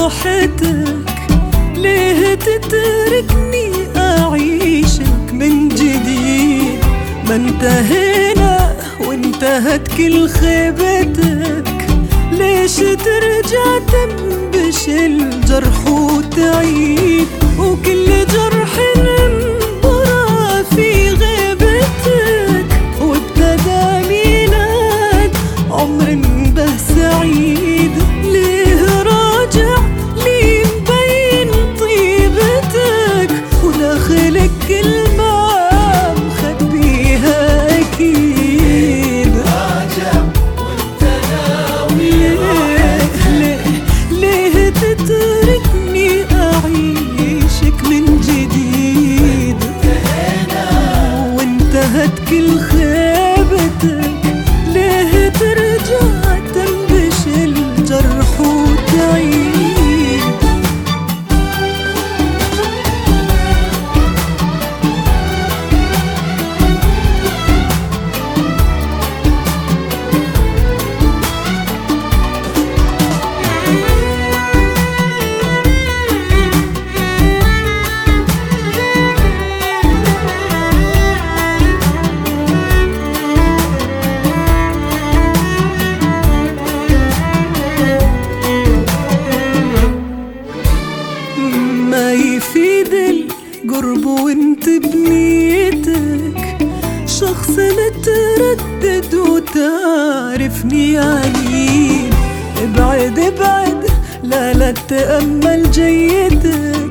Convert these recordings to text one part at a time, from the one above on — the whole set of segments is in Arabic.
راحتك، ليه تتركني أعيشك من جديد؟ ما انتهينا وانتهت كل خيبتك، ليش ترجع تنبش الجرح وتعيد؟ وكل جرح ننبرى في غيبتك، وابتدى ميلاد عمر به سعيد. ليه راجع لي مبين طيبتك، وداخلك كلمة مخبيها أكيد. راجع وانت ناوي ليه تتركني أعيشك من جديد؟ وانتهت كل خيبتك، ليه ترجع تنبش الجرح وتعيد؟ ما يفيد القرب وانت بنيتك، شخص متردد وتعرفني عنيد. ابعد ابعد، لا تتأمل جيتك،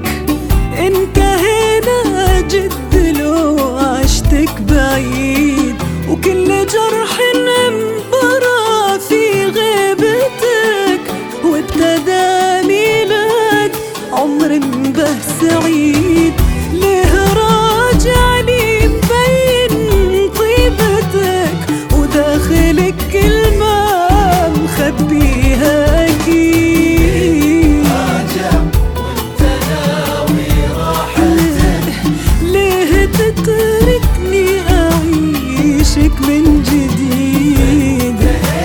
انتهينا جد لو عشتك بعيد. وكل جرح انبرى في غيبتك، وابتدى ميلاد عمر به سعيد. ليه راجع لي مبين طيبتك، وداخلك كلمة مخبيها أكيد. راجع وانت ناوي راحتك، ليه تتركني أعيشك من جديد؟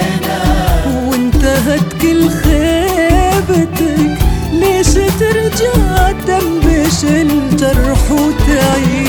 وانتهت كل خيبتك، ليش ترجع تنبش الجرح وتعيد؟